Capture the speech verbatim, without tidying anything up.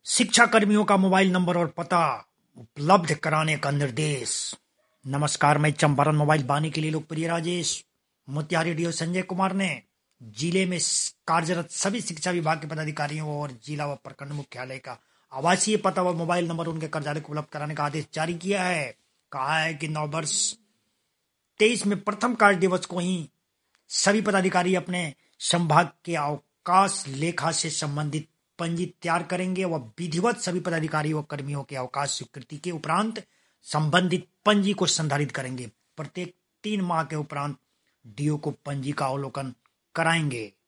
शिक्षा कर्मियों का मोबाइल नंबर और पता उपलब्ध कराने का निर्देश। नमस्कार, मैं चंपारण मोबाइल बानी के लिए लोकप्रिय राजेश मोतिहारी डीओ संजय कुमार ने जिले में कार्यरत सभी शिक्षा विभाग के पदाधिकारियों और जिला व प्रखंड मुख्यालय का आवासीय पता व मोबाइल नंबर उनके कर्मचारियों को उपलब्ध कराने का आदेश जारी किया है। कहा है कि नव वर्ष तेईस में प्रथम कार्य दिवस को ही सभी पदाधिकारी अपने संभाग के अवकाश लेखा से संबंधित पंजी तैयार करेंगे व विधिवत सभी पदाधिकारियों व कर्मियों के अवकाश स्वीकृति के उपरांत संबंधित पंजी को संधारित करेंगे। प्रत्येक तीन माह के उपरांत डीओ को पंजी का अवलोकन कराएंगे।